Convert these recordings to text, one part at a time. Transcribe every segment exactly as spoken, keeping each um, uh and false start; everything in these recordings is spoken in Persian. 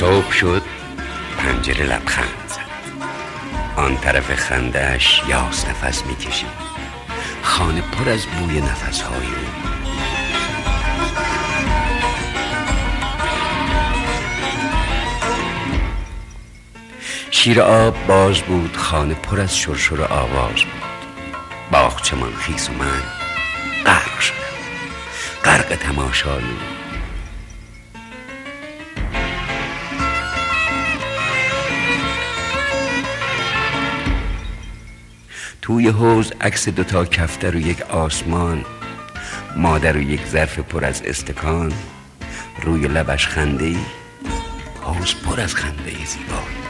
صبح شد، پنجره لبخند زد. آن طرف خنده‌اش یاس نفس میکشید. خانه پر از بوی نفسهای او. شیر آب باز بود، خانه پر از شرشر آواز بود. باغچمان خیس و من غرق شدم، غرق تماشای او. توی حوض عکس دوتا کفتر و یک آسمان، مادر و یک ظرف پر از استکان، روی لبش خنده‌ای، حوض پر از خنده زیبایی.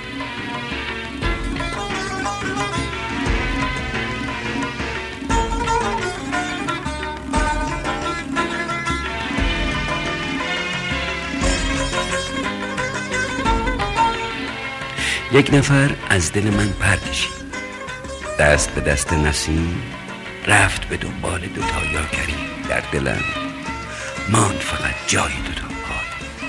یک نفر از دل من پر کشید، دست به دست نسیم رفت به دنبال دوتا یاکری. در دلم ماند فقط جای دوتا پای.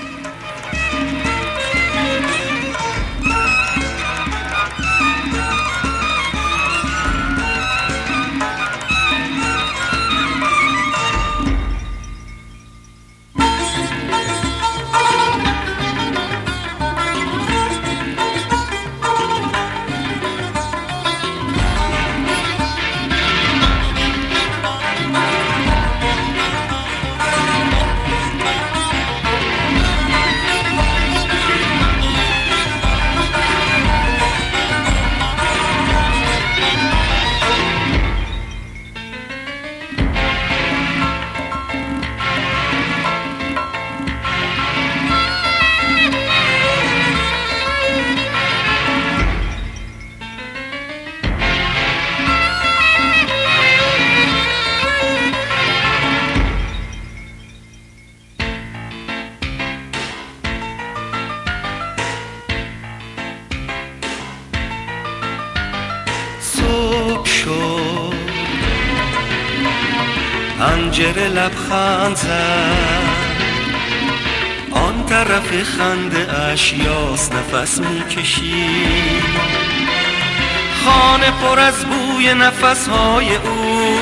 پنجره لبخند زد، آن طرف خنده اش یاس نفس میکشید. خانه پر از بوی نفسهای او،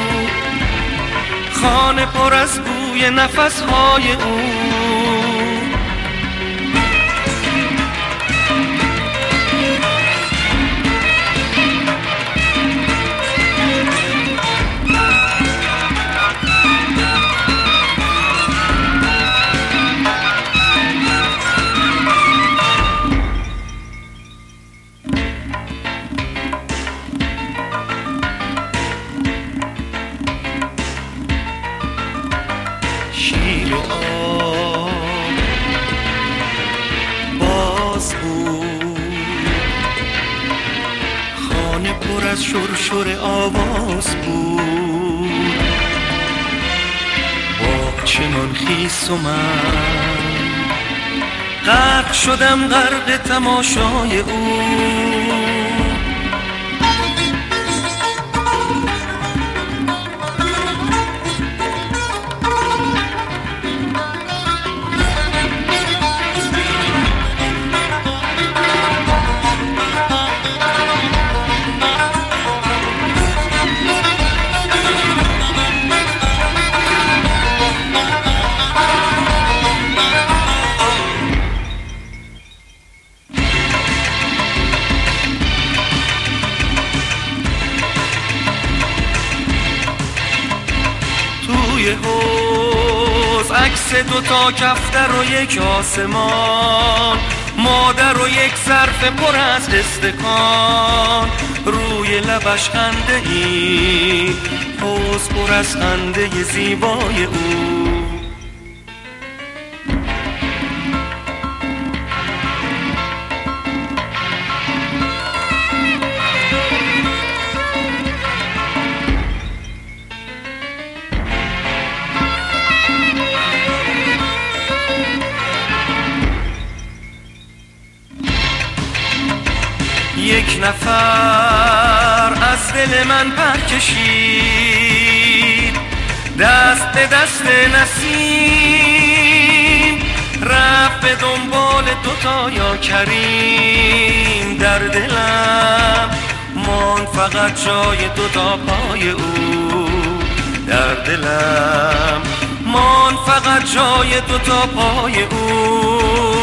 خانه پر از بوی نفسهای او. شیر آب باز بود، خانه پر از شرشر آواز بود. باغچمان خیس و من غرق شدم، غرق تماشای او. توی حوض عکس دوتا کفتر و یک آسمان، مادر و یک ظرف پر از استکان، روی لبش خنده ای، حوض پر از خنده زیبای او. یک نفر از دل من پر کشید، دست به دست نسیم رفت به دنبال دوتا یا کریم، در دلم مان فقط جای دوتا پای او، در دلم مان فقط جای دوتا پای او.